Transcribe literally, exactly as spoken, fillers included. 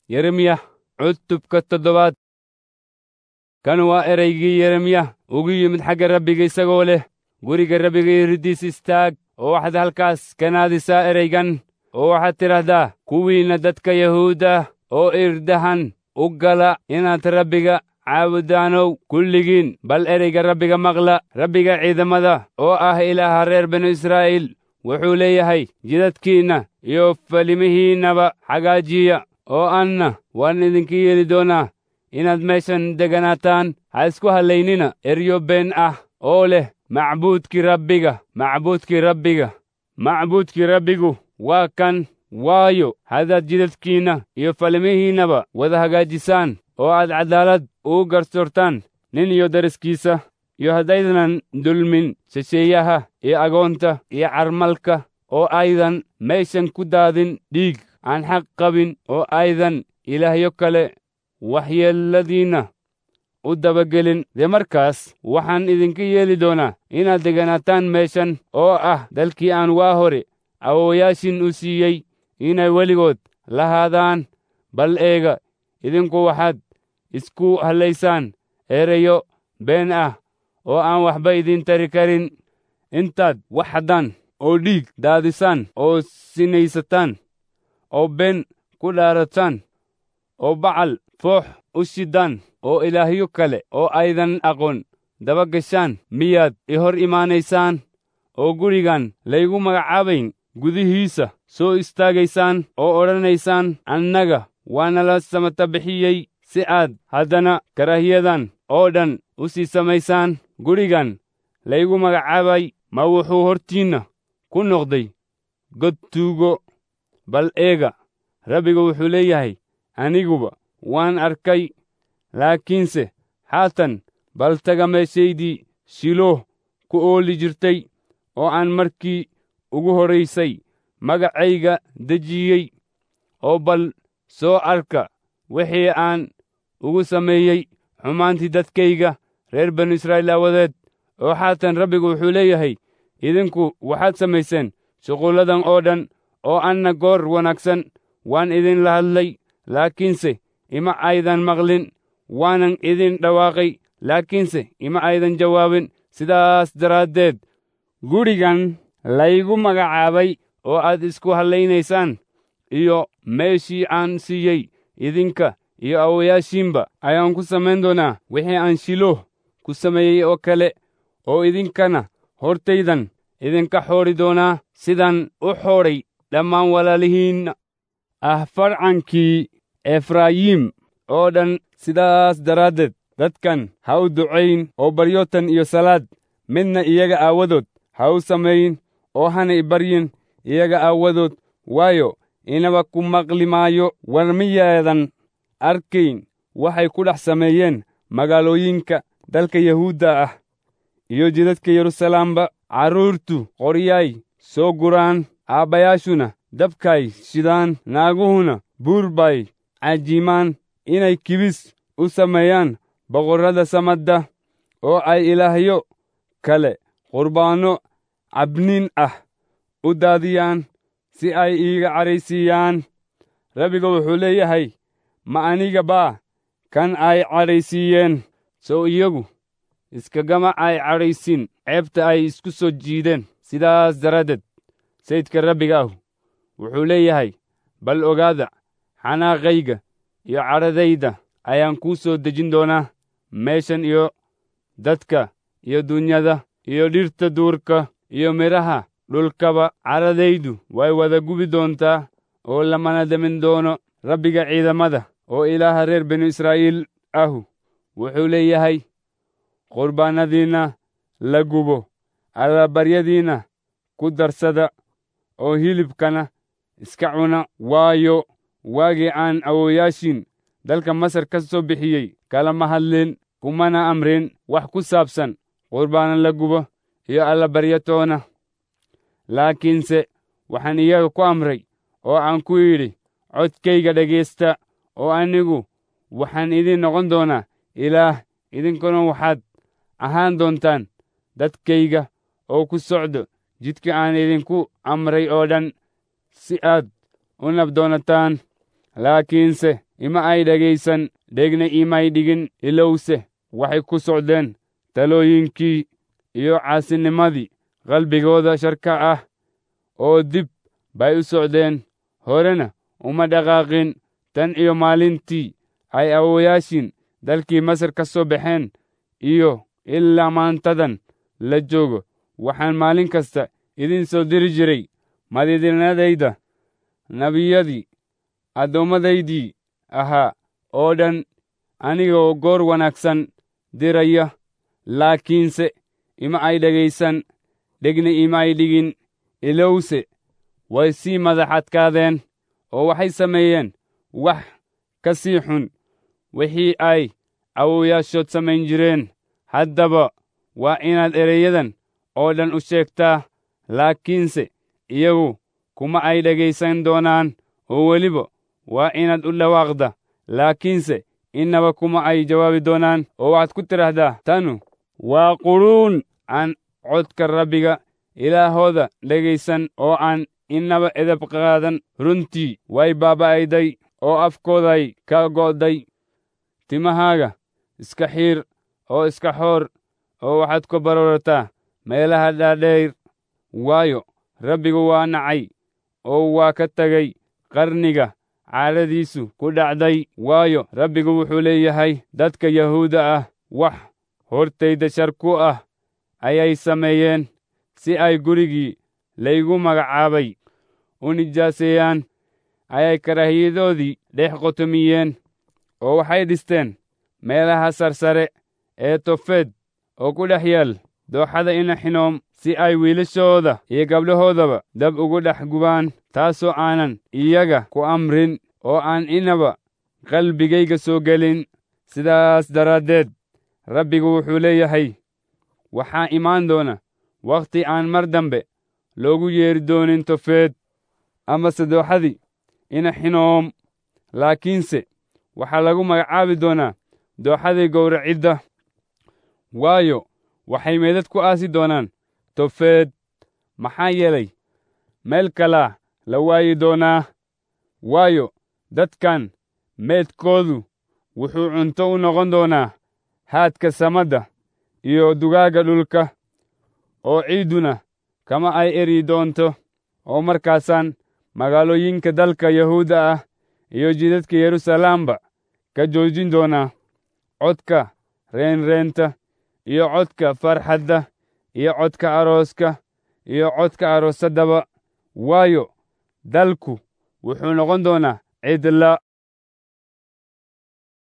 yeremiya cutubka toddobaad. kan waa ereygii yeremiya ugu yimid xagga rabbiga isagoo leh, guriga rabbiga iriddiis istaag oo waxaad halkaas ka naadisaa ereygan oo waxaad tidhaahdaa, kuwiinna dadka yahuuda oo irdahan u gala inaad rabbiga caabudaanow kulligiin, bal ereyga rabbiga maqla. rabbiga ciidamada oo ah ilaaha reer binu israa'iil wuxuu leeyahay, jidadkiinna iyo falimihiinnaba hagaajiya, oo anna waan idinka yeeli doonaa inaad meeshan deganaataan. ha isku hallaynina eryo been ah oo leh, macbuudkii rabbiga, macbuudkii rabbiga. macbuudkii rabbigu waa kan, waayo haddaad jidadkiinna iyo falimihiinnaba wada hagaajisaan oo aad caddaalad ugu garsoortaan nin iyo deriskiisa, iyo haddaydanan dulmin shisheeyaha iyo agoonta iyo carmalka, oo aydan meeshan ku daadin dhiig aan xaq qabin, oo aydan ilaahyo kale waxyeelladiinna u dabagelin, dee markaas waxaan idinka yeeli doonaa inaad deganaataan meeshan oo ah dalkii aan waa hore awoowayaashin u siiyey inay weligood lahaadaan. bal eega, idinku waxaad isku hallaysaan ereyo been ah oo aan waxba idin tari karin. intaad wax haddaan oo dhiig daadisaan oo sinaysataan oo been ku dhaarataan oo bacal foox u shidaan oo ilaahyo kale oo aydan aqoon daba gashaan, miyaad i hor imaanaysaan oo gurigan laygu magacaabayn gudihiisa soo istaagaysaan oo odhanaysaan, annaga waana la samata bixiyey, si aad haddana karaahiyadan oo dhan u sii samaysaan? gurigan laygu magacaabay ma wuxuu hortiinna ku noqday god tuugo? bal eega, rabbiga wuxuu leeyahay, aniguba waan arkay. laakiinse haatan bal taga meeshaydii shilooh ku ooli jirtay oo aan markii ugu horraysay magacayga dejiyey, oo bal soo arka wixii aan ugu sameeyey xumaantii dadkayga reer banu israa'iil aawadeed. oo haatan rabbigu wuxuu leeyahay, idinku waxaad samayseen shuqulladan oo dhan, oo anna goor wanaagsan waan idinla hadlay, laakiinse ima aydan maqlin. waanan idin dhawaaqay, laakiinse ima aydan jawaabin. sidaas daraaddeed gurigan laygu magacaabay oo aad isku hallaynaysaan, iyo meeshii aan siiyey idinka iyo awoowayaashiinba, ayaan ku samayn doonaa wixii aan shilooh ku sameeyey oo kale, oo idinkana hortaydan idinka xoodhi doonaa, sidaan u xoodhay dhammaan walaalihiinna ah farcankii efraayim oo dhan. sidaas daraaddeed dadkan ha u ducayn oo baryootan iyo salaad midna iyaga aawadood ha u samayn, oo hana i baryin iyaga aawadood, waayo inaba ku maqli maayo. war miyaadan arkayn waxay ku dhex sameeyeen magaalooyinka dalka yahuudda ah iyo jidadka yeruusalaamba? carruurtu qoryaay soo guraan, aabbayaashuna dabkay shidaan, naaguhuna buur bay cajiimaan, inay kibis u sameeyaan boqorrada samadda, oo ay ilaahyo kale qurbaanno cabniin ah u daadiyaan si ay iiga cadhaysiiyaan. rabbiga wuxuu leeyahay, ma aniga baa kan ay cadhaysiiyeen? sow iyagu iskagama ay cadhaysin ceebta ay isku soo jiideen. sidaas daraaddeed sayidka rabbiga ah wuxuu leeyahay, bal ogaada, xanaaqayga iyo cadhadayda ayaan kuu soo dejin doonaa meeshan, iyo dadka iyo dunyada iyo dhirta duurka iyo midhaha dhulkaba. cadhadaydu way wada gubi doontaa oo lamana demin doono. rabbiga ciidamada oo ilaaha reer binu israa'iil ahu wuxuu leeyahay, qurbaannadiinna la gubo allabaryadiinna ku darsada, oo hilibkana iska cuna, waayo waagii aan awoowayaashiin dalka masar ka soo bixiyey kalama hadlin, kumana amrin wax ku saabsan qurbaana la gubo iyo allabaryatoona. laakiinse waxaan iyaga ku amray oo aan ku yidhi, codkayga dhegaysta, oo anigu waxaan idin noqon doonaa ilaah, idinkuna waxaad ahaan doontaan dadkayga, oo ku socdo jidka aan idinku amray oo dhan, si aad u nabdoonataan. laakiinse ima ay dhegaysan, dhegna imay dhigin. Ilowse waxay ku socdeen talooyinkii iyo caasinimadii qalbigooda sharka ah, oo dib bay u socdeen, horena uma dhaqaaqin tan iyo maalintii ay awoowayaashiin dalkii Masar ka soo baxeen iyo ilaa maantadan la joogo. Waxaan maalin kasta idin soo diri jiray madiidinadayda, nebiyadii addoomadaydii ahaa oo dhan, anigoo goor wanaagsan diraya. Laakiinse ima ay dhegaysan, dhegna ima ay dhigin. Ilowse way sii madax adkaadeen oo waxay sameeyeen wax ka sii xun wixii ay awoowayaashood samayn jireen. Haddaba waa inaad ereyadan oo dhan u sheegtaa, laakiinse iyagu kuma ay dhegaysan doonaan. oo weliba waa inaad u dhawaaqda, laakiinse innaba kuma ay jawaabi doonaan. oo waxaad ku tidhaahdaa, tanu waa quruun aan codka Rabbiga ilaahooda dhegaysan, oo aan innaba edeb qaadan. runtii way baaba'ayday oo afkooday ka go'day. timahaaga iska xiir oo iska xoor, oo waxaad ku baroorataa meelaha dhaadheer, waayo Rabbigu waa nacay oo waa ka tegay qarniga caadadiisu ku dhacday. waayo Rabbigu wuxuu leeyahay, dadka Yahuuda ah wax hortayda shar ku ah ayay sameeyeen, si ay gurigii laygu magacaabay u nijaaseeyaan, ayay karaahiyadoodii dhex qotomiyeen. oo waxay dhisteen meelaha sarsare ee Tofeed oo ku dhex yaal dooxada Ina Xinoom, si ay wiilashooda iyo gabdhahoodaba dab ugu dhex gubaan, taasoo aanan iyaga ku amrin, oo aan inaba qalbigayga soo gelin. sidaas daraaddeed Rabbigu wuxuu leeyahay, waxaa imaan doona wakhti aan mar dambe loogu yeeri doonin Tofeed amase dooxadii Ina Xinoom, laakiinse waxaa lagu magacaabi doonaa dooxadii gowracidda. waayo waxay meydad ku aasi doonaan Tofeed, maxaa yeelay meel kalaa la waayi doonaa. waayo dadkan meydkoodu wuxuu cunto u noqon doonaa haadka samadda iyo dugaagga dhulka, oo ciidduna kama ay eri doonto. oo markaasaan magaalooyinka dalka Yahuuda ah iyo jidadka Yeruusalaamba ka joojin doonaa codka reenreenta iyo codka farxadda iyo codka arooska iyo codka aroosadaba. waayo dalku wuxuu noqon doonaa cidla.